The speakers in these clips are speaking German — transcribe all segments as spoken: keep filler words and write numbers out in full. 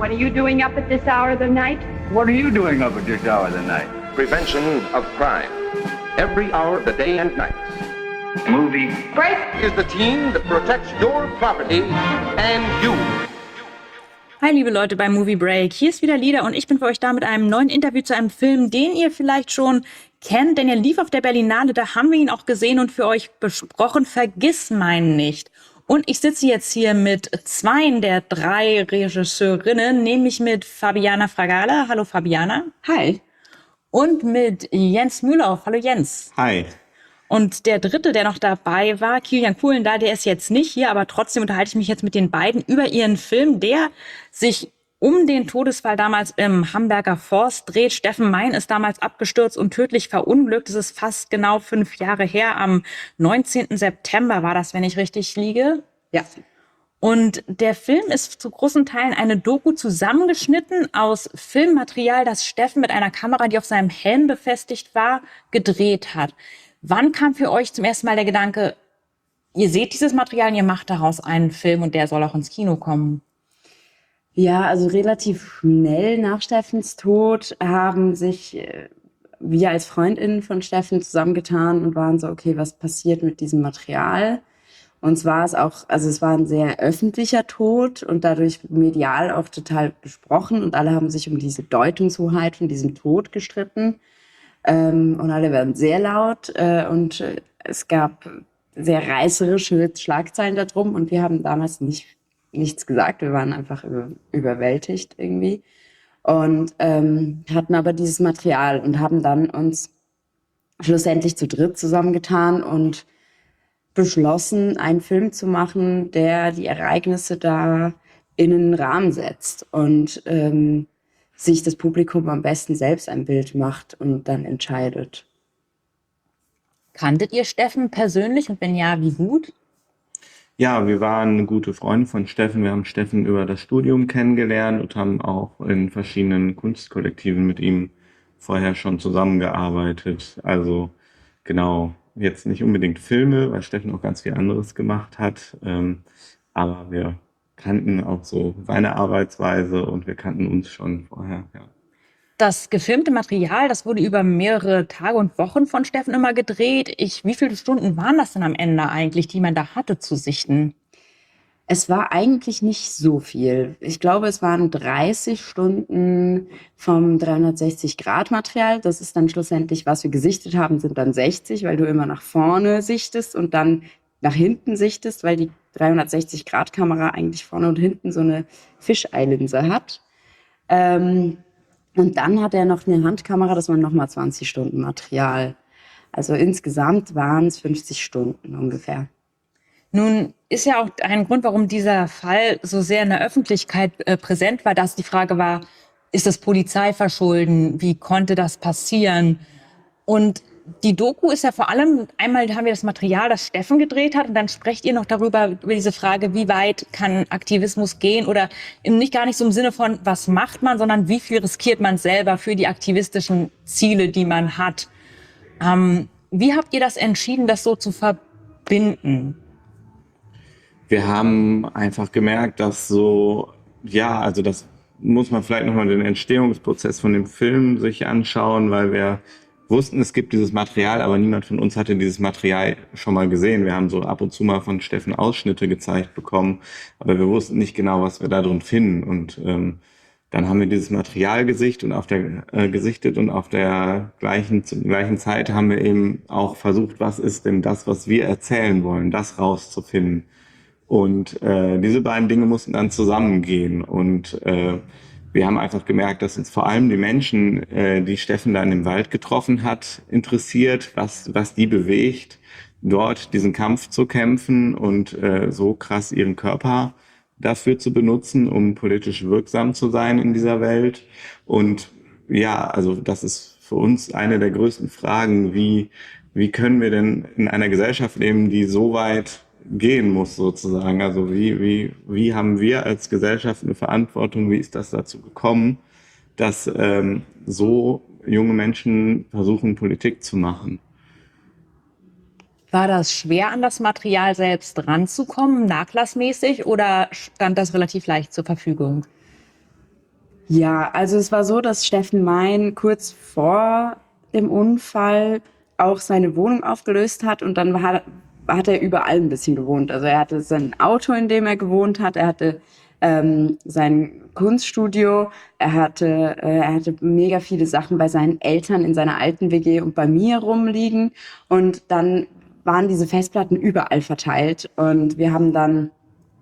What are you doing up at this hour of the night? What are you doing up at this hour of the night? Prevention of crime. Every hour of the day and night. Movie Break! Is the team that protects your property and you. Hi liebe Leute bei Movie Break, hier ist wieder Lida und ich bin für euch da mit einem neuen Interview zu einem Film, den ihr vielleicht schon kennt, denn er lief auf der Berlinale, da haben wir ihn auch gesehen und für euch besprochen, Vergiss meinen nicht. Und ich sitze jetzt hier mit zweien der drei Regisseurinnen, nämlich mit Fabiana Fragala. Hallo Fabiana. Hi. Und mit Jens Mühlauf. Hallo Jens. Hi. Und der dritte, der noch dabei war, Kilian Kuhlendal, der ist jetzt nicht hier, aber trotzdem unterhalte ich mich jetzt mit den beiden über ihren Film, der sich um den Todesfall damals im Hamburger Forst dreht. Steffen Mein ist damals abgestürzt und tödlich verunglückt. Das ist fast genau fünf Jahre her. Am neunzehnten September war das, wenn ich richtig liege. Ja. Und der Film ist zu großen Teilen eine Doku zusammengeschnitten aus Filmmaterial, das Steffen mit einer Kamera, die auf seinem Helm befestigt war, gedreht hat. Wann kam für euch zum ersten Mal der Gedanke, ihr seht dieses Material und ihr macht daraus einen Film und der soll auch ins Kino kommen? Ja, also relativ schnell nach Steffens Tod haben sich äh, wir als FreundInnen von Steffen zusammengetan und waren so, okay, was passiert mit diesem Material? Und zwar war es auch, also es war ein sehr öffentlicher Tod und dadurch medial auch total besprochen und alle haben sich um diese Deutungshoheit von diesem Tod gestritten. Ähm, und alle werden sehr laut äh, und äh, es gab sehr reißerische Schlagzeilen darum und wir haben damals nicht nichts gesagt. Wir waren einfach über, überwältigt irgendwie und ähm, hatten aber dieses Material und haben dann uns schlussendlich zu dritt zusammengetan und beschlossen, einen Film zu machen, der die Ereignisse da in einen Rahmen setzt und ähm, sich das Publikum am besten selbst ein Bild macht und dann entscheidet. Kanntet ihr Steffen persönlich und wenn ja, wie gut? Ja, wir waren gute Freunde von Steffen. Wir haben Steffen über das Studium kennengelernt und haben auch in verschiedenen Kunstkollektiven mit ihm vorher schon zusammengearbeitet. Also genau, jetzt nicht unbedingt Filme, weil Steffen auch ganz viel anderes gemacht hat. Ähm, aber wir kannten auch so seine Arbeitsweise und wir kannten uns schon vorher, ja. Das gefilmte Material, das wurde über mehrere Tage und Wochen von Steffen immer gedreht. Ich, wie viele Stunden waren das denn am Ende eigentlich, die man da hatte zu sichten? Es war eigentlich nicht so viel. Ich glaube, es waren dreißig Stunden vom dreihundertsechzig-Grad-Material. Das ist dann schlussendlich, was wir gesichtet haben, sind dann sechzig, weil du immer nach vorne sichtest und dann nach hinten sichtest, weil die dreihundertsechzig-Grad-Kamera eigentlich vorne und hinten so eine Fischeilinse hat. Ähm, Und dann hat er noch eine Handkamera, das waren nochmal zwanzig Stunden Material. Also insgesamt waren es fünfzig Stunden ungefähr. Nun ist ja auch ein Grund, warum dieser Fall so sehr in der Öffentlichkeit äh, präsent war, dass die Frage war, ist das Polizeiverschulden? Wie konnte das passieren? Und die Doku ist ja vor allem, einmal haben wir das Material, das Steffen gedreht hat, und dann sprecht ihr noch darüber, über diese Frage, wie weit kann Aktivismus gehen oder nicht gar nicht so im Sinne von, was macht man, sondern wie viel riskiert man selber für die aktivistischen Ziele, die man hat. Ähm, wie habt ihr das entschieden, das so zu verbinden? Wir haben einfach gemerkt, dass so, ja, also das muss man vielleicht nochmal den Entstehungsprozess von dem Film sich anschauen, weil wir wussten, es gibt dieses Material, aber niemand von uns hatte dieses Material schon mal gesehen. Wir haben so ab und zu mal von Steffen Ausschnitte gezeigt bekommen, aber wir wussten nicht genau, was wir da drin finden. Und ähm, dann haben wir dieses Material gesichtet und auf der äh, gesichtet und auf der gleichen zur gleichen Zeit haben wir eben auch versucht, was ist denn das, was wir erzählen wollen, das rauszufinden. Und äh, diese beiden Dinge mussten dann zusammengehen und äh, wir haben einfach gemerkt, dass uns vor allem die Menschen, äh, die Steffen da in dem Wald getroffen hat, interessiert, was was die bewegt, dort diesen Kampf zu kämpfen und äh, so krass ihren Körper dafür zu benutzen, um politisch wirksam zu sein in dieser Welt. Und ja, also das ist für uns eine der größten Fragen, wie wie können wir denn in einer Gesellschaft leben, die so weit gehen muss sozusagen. Also wie, wie, wie haben wir als Gesellschaft eine Verantwortung, wie ist das dazu gekommen, dass ähm, so junge Menschen versuchen, Politik zu machen? War das schwer, an das Material selbst ranzukommen, nachlassmäßig, oder stand das relativ leicht zur Verfügung? Ja, also es war so, dass Steffen Mein kurz vor dem Unfall auch seine Wohnung aufgelöst hat und dann hat, hat er überall ein bisschen gewohnt. Also er hatte sein Auto, in dem er gewohnt hat, er hatte ähm, sein Kunststudio, er hatte, äh, er hatte mega viele Sachen bei seinen Eltern in seiner alten W G und bei mir rumliegen und dann waren diese Festplatten überall verteilt und wir haben dann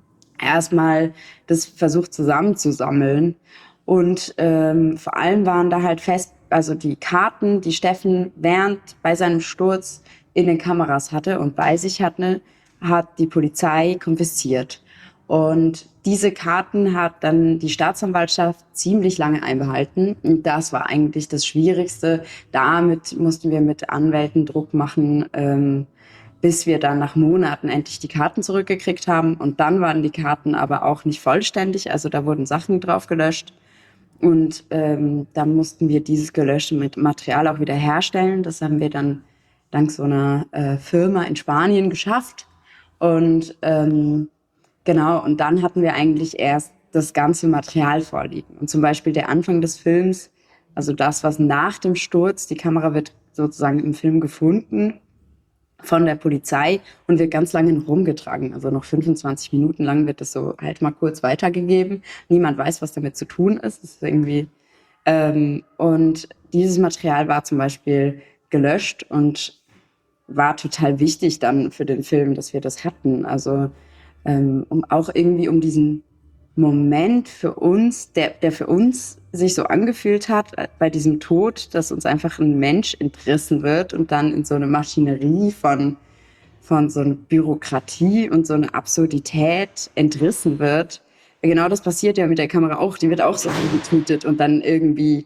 erstmal das versucht zusammenzusammeln. Und ähm, vor allem waren da halt fest, also die Karten, die Steffen während bei seinem Sturz in den Kameras hatte und bei sich hatte, hat die Polizei konfisziert. Und diese Karten hat dann die Staatsanwaltschaft ziemlich lange einbehalten. Und das war eigentlich das Schwierigste. Damit mussten wir mit Anwälten Druck machen, ähm, bis wir dann nach Monaten endlich die Karten zurückgekriegt haben. Und dann waren die Karten aber auch nicht vollständig. Also da wurden Sachen drauf gelöscht. Und ähm, dann mussten wir dieses gelöschte Material auch wieder herstellen. Das haben wir dann dank so einer äh, Firma in Spanien geschafft. Und ähm, genau, und dann hatten wir eigentlich erst das ganze Material vorliegen. Und zum Beispiel der Anfang des Films, also das, was nach dem Sturz, die Kamera wird sozusagen im Film gefunden von der Polizei und wird ganz lange noch rumgetragen. Also noch fünfundzwanzig Minuten lang wird das so halt mal kurz weitergegeben. Niemand weiß, was damit zu tun ist. Das ist irgendwie ähm, und dieses Material war zum Beispiel gelöscht und war total wichtig dann für den Film, dass wir das hatten. Also ähm, um auch irgendwie um diesen Moment für uns, der, der für uns sich so angefühlt hat bei diesem Tod, dass uns einfach ein Mensch entrissen wird und dann in so eine Maschinerie von, von so einer Bürokratie und so eine Absurdität entrissen wird. Genau das passiert ja mit der Kamera auch. Die wird auch so angetötet und dann irgendwie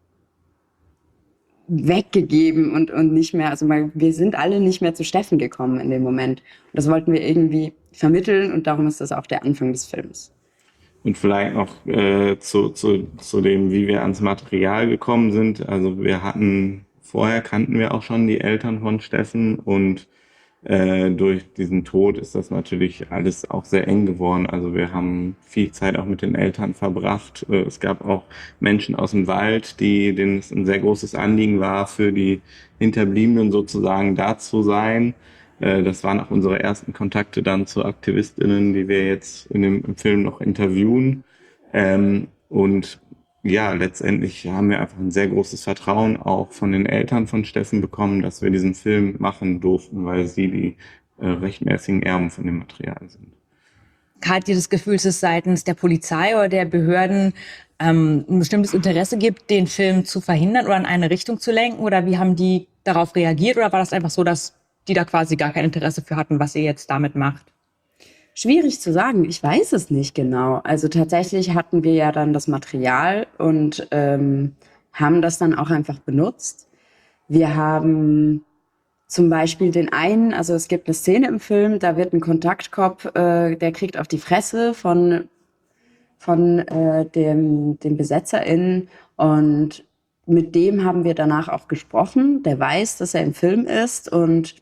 weggegeben und, und nicht mehr, also mal, wir sind alle nicht mehr zu Steffen gekommen in dem Moment. Und das wollten wir irgendwie vermitteln und darum ist das auch der Anfang des Films. Und vielleicht noch äh, zu, zu, zu dem, wie wir ans Material gekommen sind. Also wir hatten, vorher kannten wir auch schon die Eltern von Steffen und äh, durch diesen Tod ist das natürlich alles auch sehr eng geworden. Also wir haben viel Zeit auch mit den Eltern verbracht. Äh, es gab auch Menschen aus dem Wald, die, denen es ein sehr großes Anliegen war, für die Hinterbliebenen sozusagen da zu sein. Das waren auch unsere ersten Kontakte dann zu AktivistInnen, die wir jetzt in dem im Film noch interviewen. Ähm, und ja, letztendlich haben wir einfach ein sehr großes Vertrauen auch von den Eltern von Steffen bekommen, dass wir diesen Film machen durften, weil sie die äh, rechtmäßigen Erben von dem Material sind. Hat ihr das Gefühl, dass es seitens der Polizei oder der Behörden ähm, ein bestimmtes Interesse gibt, den Film zu verhindern oder in eine Richtung zu lenken? Oder wie haben die darauf reagiert? Oder war das einfach so, dass die da quasi gar kein Interesse für hatten, was ihr jetzt damit macht? Schwierig zu sagen, ich weiß es nicht genau. Also tatsächlich hatten wir ja dann das Material und ähm, haben das dann auch einfach benutzt. Wir haben zum Beispiel den einen, also es gibt eine Szene im Film, da wird ein Kontaktkopf, äh, der kriegt auf die Fresse von, von äh, dem, dem BesetzerInnen und mit dem haben wir danach auch gesprochen. Der weiß, dass er im Film ist und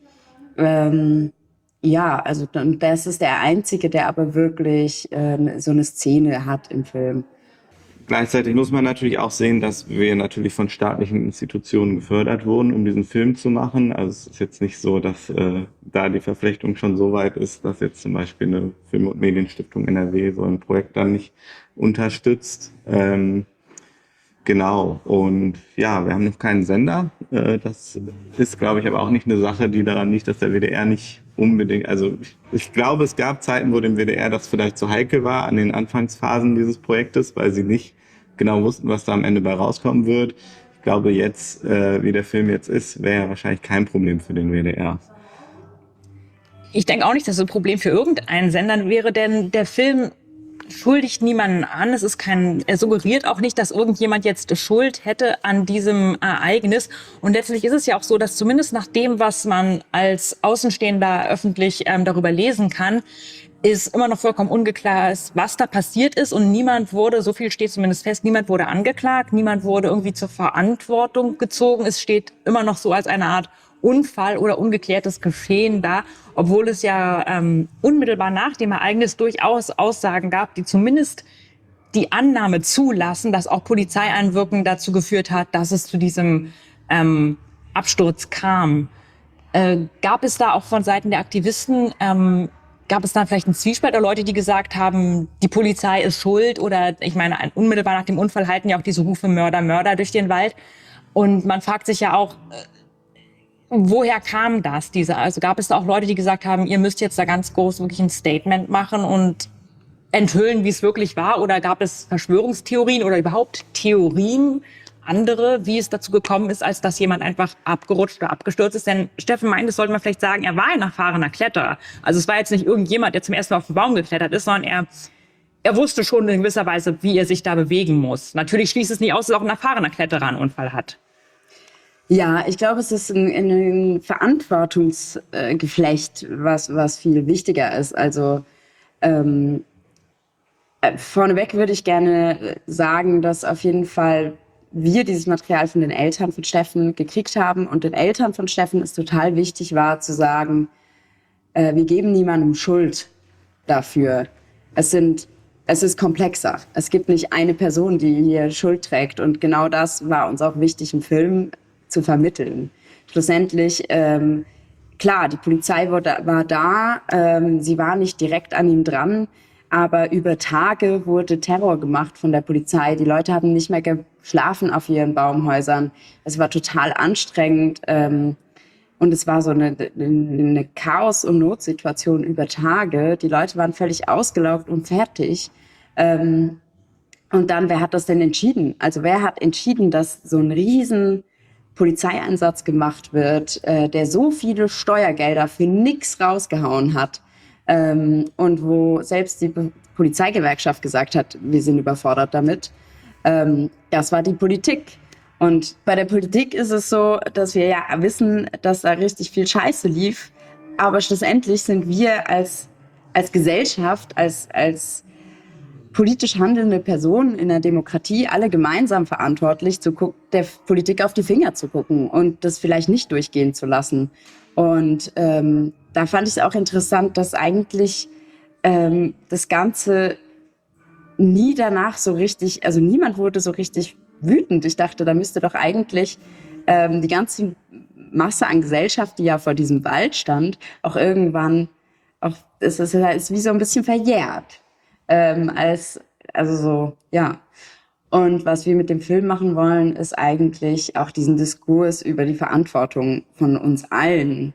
Ähm, ja, also das ist der Einzige, der aber wirklich äh, so eine Szene hat im Film. Gleichzeitig muss man natürlich auch sehen, dass wir natürlich von staatlichen Institutionen gefördert wurden, um diesen Film zu machen. Also es ist jetzt nicht so, dass äh, da die Verflechtung schon so weit ist, dass jetzt zum Beispiel eine Film- und Medienstiftung N R W so ein Projekt dann nicht unterstützt. Ähm, Genau, und ja, wir haben noch keinen Sender. Das ist, glaube ich, aber auch nicht eine Sache, die daran liegt, dass der W D R nicht unbedingt, also ich, ich glaube, es gab Zeiten, wo dem W D R das vielleicht zu heikel war an den Anfangsphasen dieses Projektes, weil sie nicht genau wussten, was da am Ende bei rauskommen wird. Ich glaube, jetzt, wie der Film jetzt ist, wäre ja wahrscheinlich kein Problem für den W D R. Ich denke auch nicht, dass es ein Problem für irgendeinen Sender wäre, denn der Film schuldigt niemanden an. Es ist kein, er suggeriert auch nicht, dass irgendjemand jetzt Schuld hätte an diesem Ereignis. Und letztlich ist es ja auch so, dass zumindest nach dem, was man als Außenstehender öffentlich ähm, darüber lesen kann, ist immer noch vollkommen ungeklar ist, was da passiert ist. Und niemand wurde, so viel steht zumindest fest, niemand wurde angeklagt, niemand wurde irgendwie zur Verantwortung gezogen. Es steht immer noch so als eine Art Unfall oder ungeklärtes Geschehen da, obwohl es ja ähm, unmittelbar nach dem Ereignis durchaus Aussagen gab, die zumindest die Annahme zulassen, dass auch Polizeieinwirkung dazu geführt hat, dass es zu diesem ähm, Absturz kam. Äh, gab es da auch von Seiten der Aktivisten, ähm, gab es da vielleicht einen Zwiespalt oder Leute, die gesagt haben, die Polizei ist schuld? Oder ich meine, unmittelbar nach dem Unfall halten ja auch diese Rufe Mörder, Mörder durch den Wald. Und man fragt sich ja auch, woher kam das? Diese, also gab es da auch Leute, die gesagt haben, ihr müsst jetzt da ganz groß wirklich ein Statement machen und enthüllen, wie es wirklich war? Oder gab es Verschwörungstheorien oder überhaupt Theorien, andere, wie es dazu gekommen ist, als dass jemand einfach abgerutscht oder abgestürzt ist? Denn Steffen meint, das sollte man vielleicht sagen, er war ein erfahrener Kletterer. Also es war jetzt nicht irgendjemand, der zum ersten Mal auf den Baum geklettert ist, sondern er, er wusste schon in gewisser Weise, wie er sich da bewegen muss. Natürlich schließt es nicht aus, dass auch ein erfahrener Kletterer einen Unfall hat. Ja, ich glaube, es ist ein, ein Verantwortungsgeflecht, was, was viel wichtiger ist. Also ähm, vorneweg würde ich gerne sagen, dass auf jeden Fall wir dieses Material von den Eltern von Steffen gekriegt haben und den Eltern von Steffen es total wichtig war zu sagen, äh, wir geben niemandem Schuld dafür. Es sind, es ist komplexer. Es gibt nicht eine Person, die hier Schuld trägt und genau das war uns auch wichtig im Film zu vermitteln. Schlussendlich, ähm, klar, die Polizei war da, war da ähm, sie war nicht direkt an ihm dran, aber über Tage wurde Terror gemacht von der Polizei. Die Leute haben nicht mehr geschlafen auf ihren Baumhäusern. Es war total anstrengend. Ähm, und es war so eine, eine Chaos- und Notsituation über Tage. Die Leute waren völlig ausgelaugt und fertig. Ähm, und dann, wer hat das denn entschieden? Also wer hat entschieden, dass so ein riesen Polizeieinsatz gemacht wird, äh, der so viele Steuergelder für nix rausgehauen hat? Ähm, und wo selbst die Polizeigewerkschaft gesagt hat, wir sind überfordert damit. Ähm, das war die Politik. Und bei der Politik ist es so, dass wir ja wissen, dass da richtig viel Scheiße lief. Aber schlussendlich sind wir als, als Gesellschaft, als, als politisch handelnde Personen in der Demokratie alle gemeinsam verantwortlich, zu gu- der Politik auf die Finger zu gucken und das vielleicht nicht durchgehen zu lassen. Und ähm, da fand ich es auch interessant, dass eigentlich ähm, das Ganze nie danach so richtig, also niemand wurde so richtig wütend. Ich dachte, da müsste doch eigentlich ähm, die ganze Masse an Gesellschaft, die ja vor diesem Wald stand, auch irgendwann, auch, es ist, ist wie so ein bisschen verjährt. Ähm, als, also so, ja. Und was wir mit dem Film machen wollen, ist eigentlich auch diesen Diskurs über die Verantwortung von uns allen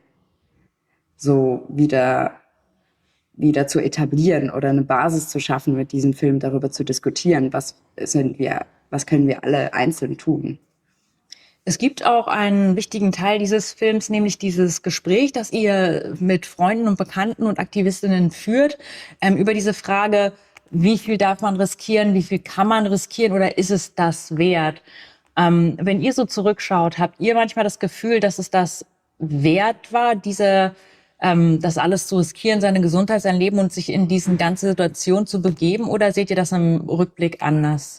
so wieder, wieder zu etablieren oder eine Basis zu schaffen, mit diesem Film darüber zu diskutieren, was sind wir, was können wir alle einzeln tun. Es gibt auch einen wichtigen Teil dieses Films, nämlich dieses Gespräch, das ihr mit Freunden und Bekannten und Aktivistinnen führt, ähm, über diese Frage, wie viel darf man riskieren, wie viel kann man riskieren oder ist es das wert? Ähm, wenn ihr so zurückschaut, habt ihr manchmal das Gefühl, dass es das wert war, diese, ähm, das alles zu riskieren, seine Gesundheit, sein Leben und sich in diese ganze Situation zu begeben, oder seht ihr das im Rückblick anders?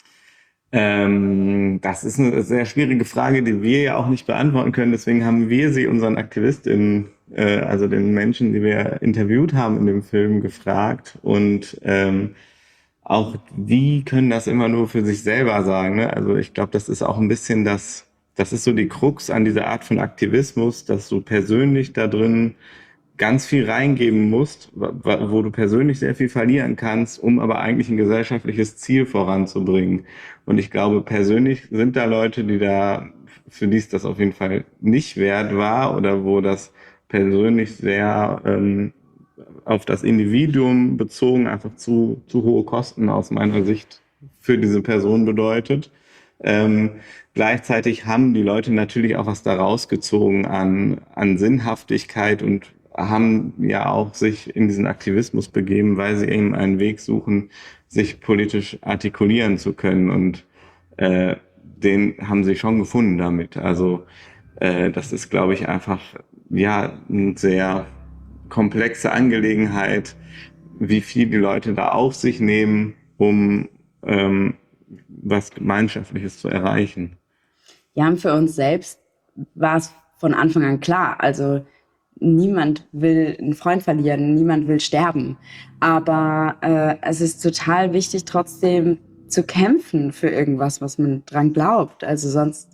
Ähm, das ist eine sehr schwierige Frage, die wir ja auch nicht beantworten können. Deswegen haben wir sie unseren AktivistInnen, äh, also den Menschen, die wir interviewt haben in dem Film, gefragt. Und ähm, auch die können das immer nur für sich selber sagen. Ne? Also ich glaube, das ist auch ein bisschen das, das ist so die Krux an dieser Art von Aktivismus, dass du persönlich da drin ganz viel reingeben musst, wo du persönlich sehr viel verlieren kannst, um aber eigentlich ein gesellschaftliches Ziel voranzubringen. Und ich glaube, persönlich sind da Leute, die da, für die es das auf jeden Fall nicht wert war oder wo das persönlich sehr ähm, auf das Individuum bezogen einfach zu, zu hohe Kosten aus meiner Sicht für diese Person bedeutet. Ähm, gleichzeitig haben die Leute natürlich auch was da rausgezogen an, an Sinnhaftigkeit und haben ja auch sich in diesen Aktivismus begeben, weil sie eben einen Weg suchen, sich politisch artikulieren zu können. Und äh, den haben sie schon gefunden damit. Also äh, das ist, glaube ich, einfach ja eine sehr komplexe Angelegenheit, wie viel die Leute da auf sich nehmen, um ähm, was Gemeinschaftliches zu erreichen. Ja, und für uns selbst war es von Anfang an klar. Also niemand will einen Freund verlieren, niemand will sterben. Aber äh, es ist total wichtig, trotzdem zu kämpfen für irgendwas, was man dran glaubt. Also sonst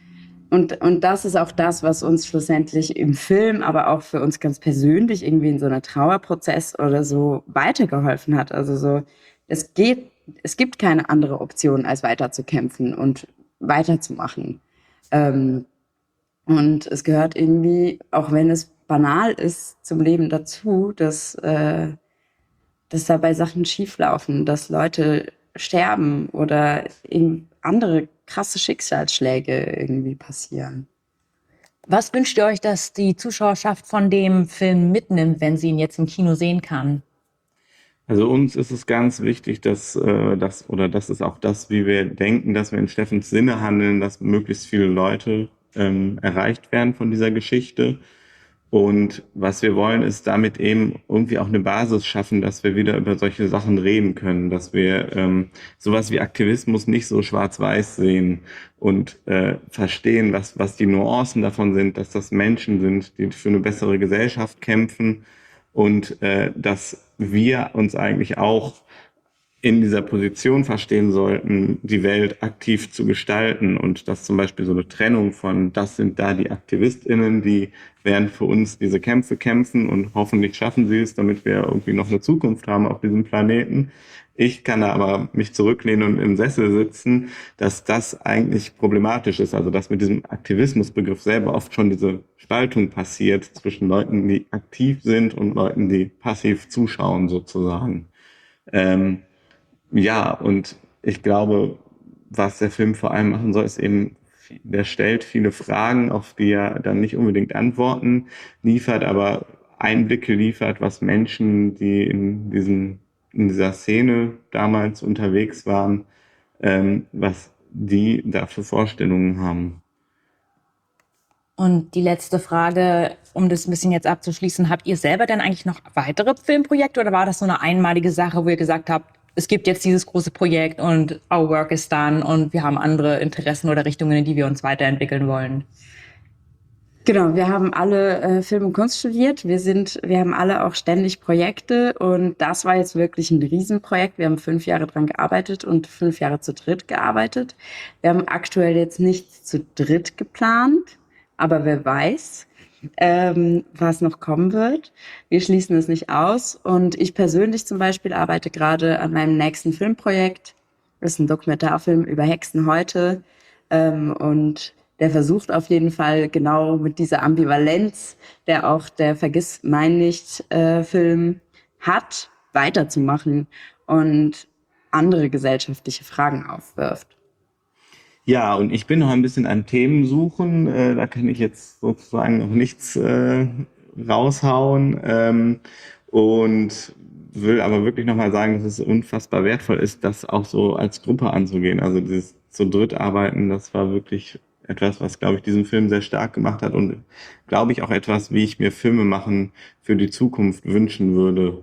und und das ist auch das, was uns schlussendlich im Film, aber auch für uns ganz persönlich irgendwie in so einer Trauerprozess oder so weitergeholfen hat. Also so, es geht, es gibt keine andere Option, als weiterzukämpfen und weiterzumachen. Ähm, und es gehört irgendwie, auch wenn es banal ist, zum Leben dazu, dass, äh, dass dabei Sachen schieflaufen, dass Leute sterben oder eben andere krasse Schicksalsschläge irgendwie passieren. Was wünscht ihr euch, dass die Zuschauerschaft von dem Film mitnimmt, wenn sie ihn jetzt im Kino sehen kann? Also uns ist es ganz wichtig, dass äh, das oder das ist auch das, wie wir denken, dass wir in Steffens Sinne handeln, dass möglichst viele Leute ähm, erreicht werden von dieser Geschichte. Und was wir wollen, ist damit eben irgendwie auch eine Basis schaffen, dass wir wieder über solche Sachen reden können, dass wir ähm, sowas wie Aktivismus nicht so schwarz-weiß sehen und äh, verstehen, was, was die Nuancen davon sind, dass das Menschen sind, die für eine bessere Gesellschaft kämpfen und äh, dass wir uns eigentlich auch in dieser Position verstehen sollten, die Welt aktiv zu gestalten und dass zum Beispiel so eine Trennung von, das sind da die AktivistInnen, die werden für uns diese Kämpfe kämpfen und hoffentlich schaffen sie es, damit wir irgendwie noch eine Zukunft haben auf diesem Planeten. Ich kann da aber mich zurücklehnen und im Sessel sitzen, dass das eigentlich problematisch ist, also dass mit diesem Aktivismusbegriff selber oft schon diese Spaltung passiert zwischen Leuten, die aktiv sind und Leuten, die passiv zuschauen sozusagen. Ähm, Ja, und ich glaube, was der Film vor allem machen soll, ist eben, der stellt viele Fragen, auf die er dann nicht unbedingt Antworten liefert, aber Einblicke liefert, was Menschen, die in diesem, in dieser Szene damals unterwegs waren, ähm, was die da für Vorstellungen haben. Und die letzte Frage, um das ein bisschen jetzt abzuschließen, habt ihr selber denn eigentlich noch weitere Filmprojekte oder war das so eine einmalige Sache, wo ihr gesagt habt, es gibt jetzt dieses große Projekt und our work is done und wir haben andere Interessen oder Richtungen, in die wir uns weiterentwickeln wollen? Genau, wir haben alle äh, Film und Kunst studiert. Wir sind, wir haben alle auch ständig Projekte und das war jetzt wirklich ein Riesenprojekt. Wir haben fünf Jahre dran gearbeitet und fünf Jahre zu dritt gearbeitet. Wir haben aktuell jetzt nichts zu dritt geplant, aber wer weiß, ähm, was noch kommen wird. Wir schließen es nicht aus. Und ich persönlich zum Beispiel arbeite gerade an meinem nächsten Filmprojekt. Das ist ein Dokumentarfilm über Hexen heute. Ähm, und der versucht auf jeden Fall genau mit dieser Ambivalenz, der auch der Vergiss mein nicht äh, Film hat, weiterzumachen und andere gesellschaftliche Fragen aufwirft. Ja, und ich bin noch ein bisschen an Themen suchen. Äh, da kann ich jetzt sozusagen noch nichts äh, raushauen. Ähm, und will aber wirklich nochmal sagen, dass es unfassbar wertvoll ist, das auch so als Gruppe anzugehen. Also dieses zu dritt arbeiten, das war wirklich etwas, was, glaube ich, diesen Film sehr stark gemacht hat. Und glaube ich auch etwas, wie ich mir Filme machen für die Zukunft wünschen würde.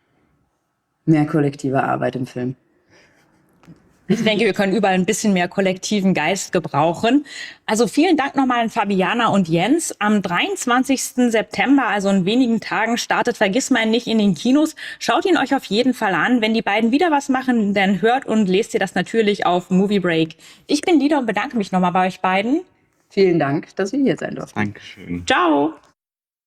Mehr kollektive Arbeit im Film. Ich denke, wir können überall ein bisschen mehr kollektiven Geist gebrauchen. Also vielen Dank nochmal an Fabiana und Jens. Am dreiundzwanzigsten September, also in wenigen Tagen, startet Vergiss mein nicht in den Kinos. Schaut ihn euch auf jeden Fall an. Wenn die beiden wieder was machen, dann hört und lest ihr das natürlich auf Movie Break. Ich bin Lida und bedanke mich nochmal bei euch beiden. Vielen Dank, dass wir hier sein durften. Dankeschön. Ciao!